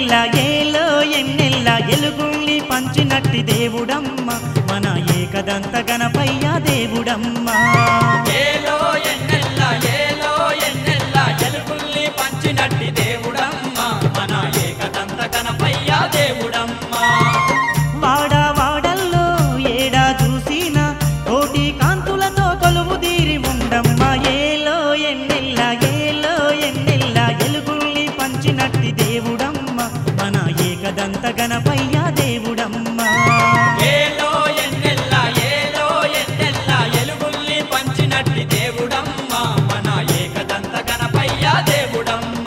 ఏలో ఎన్నెల్ల ఎలుగుల్ని పంచినట్టి దేవుడమ్మ మన ఏకదంత గణపయ్య దేవుడమ్మ ఏలో ఎన్నెల్ల ఎలుగుల్ని పంచినట్టి దేవుడమ్మ మన ఏకదంత గణపయ్య దేవుడమ్మ వాడా వాడల్లో ఏడా చూసిన కోటి కాంతులతో కొలువు తీరి ఉండమ్మ ఏలో ఎన్నెల్ల ఎలుగుల్ని పంచినట్టి దేవుడమ్మ మన ఏకదంత గణపయ్య దేవుడమ్మ ఏలో ఎన్నెల్ల ఎలుగుల్ని పంచినట్టి దేవుడమ్మ మన ఏకదంత గణపయ్య దేవుడమ్మ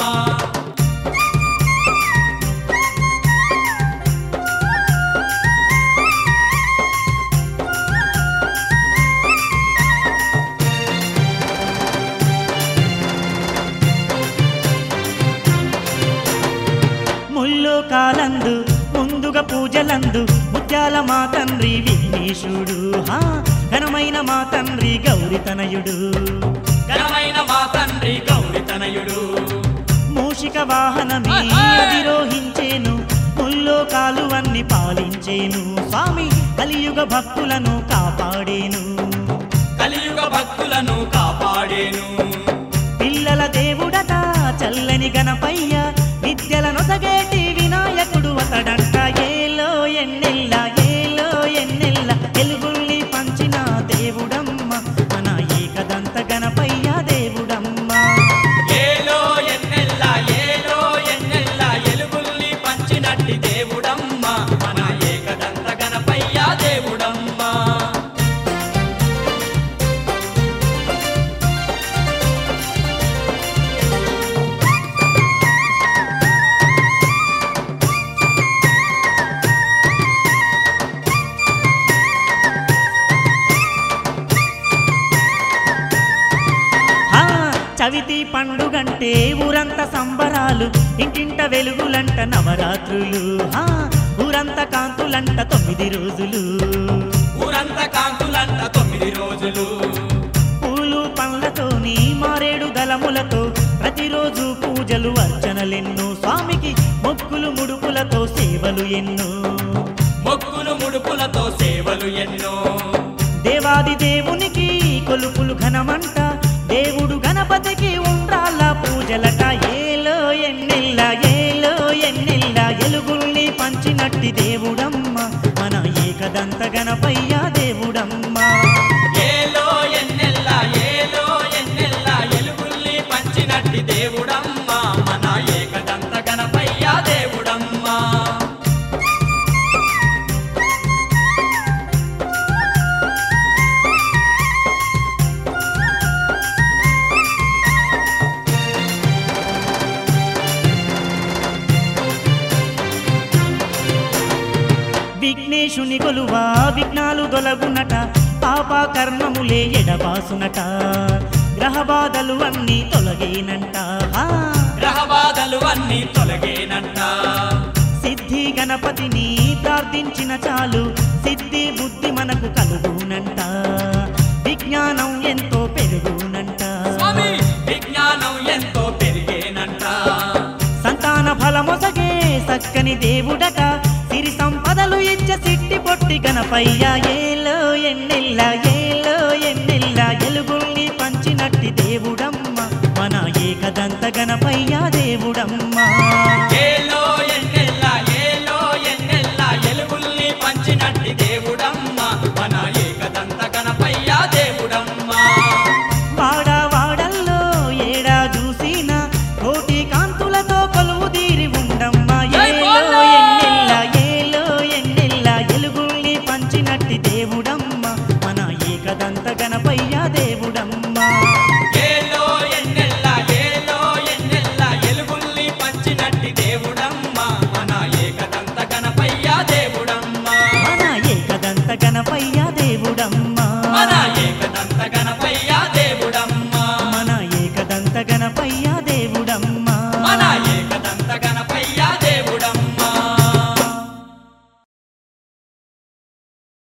ముల్లోకాలందు ముందుగా పూజలందు ముత్యాల మా తండ్రి విఘ్నేశుడు ఘనమైన మా తండ్రి గౌరితనయుడు ఘనమైన మా తండ్రి గౌరితనయుడు మూషిక వాహనమే అధిరోహించేను ముల్లోకాలు అన్ని పాలించేను స్వామి కలియుగ భక్తులను కాపాడేను కలియుగ భక్తులను కాపాడేను పిల్లల దేవుడట చల్లని గణపయ్య విద్యలను సగేటి వినాయకుడు అతడంట ఏలో ఎన్నెల్ల ఎలుగుల్ని పంచిన దేవుడమ్మ మన ఏకదంత గణపయ్య దేవుడమ్మ ఏలో ఎన్నెల్ల ఎలుగుల్ని పంచినట్టి దేవుడమ్మ మన ఏకదంత గణపయ్య దేవుడమ్మ చవితి పండుగంటే ఊరంత సంబరాలు ఇంటింట వెలుగులంట నవరాత్రులు ఊరంత కాంతులంట 9 రోజులు ఊరంత కాంతులంట 9 రోజులు పూలు పండ్లతోని మారేడు దళములతో ప్రతిరోజు పూజలు అర్చనలెన్నో స్వామికి మొక్కులు ముడుపులతో సేవలు ఎన్నో మొక్కులు ముడుపులతో సేవలు ఎన్నో దేవాది దేవునికి కొలుపులు ఘనమంట దేవుడు గణపతికి ఉండ్రాళ్ళ పూజలట ఏలో ఎన్నెల్ల ఎలుగుల్ని పంచినట్టి దేవుడమ్మ మన ఏకదంత గణపయ్య దేవుడమ్మ ఏలో ఎన్నెల్ల ఎలుగుల్ని పంచినట్టి దేవుడమ్మ మన ఏకదంత గణపయ్య దేవుడమ్మ విఘ్నేశుని కొలువా విఘ్నాలు దొలగునట పాప కర్మములే ఎడబాసునట గ్రహబాధలు అన్నీ తొలగేనంట గ్రహబాధలు అన్నీ తొలగేనంట సిద్ధి గణపతిని ప్రార్థించిన చాలు సిద్ధి బుద్ధి మనకు కలుగునంట విజ్ఞానం ఎంతో పెరుగునంట స్వామి విజ్ఞానం ఎంతో పెరిగేనంట సంతాన ఫలమొసగే సక్కని దేవుడట సిరి సంపదలు ఇచ్చ సిట్టి పొట్టి గణపయ్య ఏలో ఎన్నెల్ల ఎలుగుల్ని పంచినట్టి దేవుడమ్మ మన ఏకదంత గణపయ్య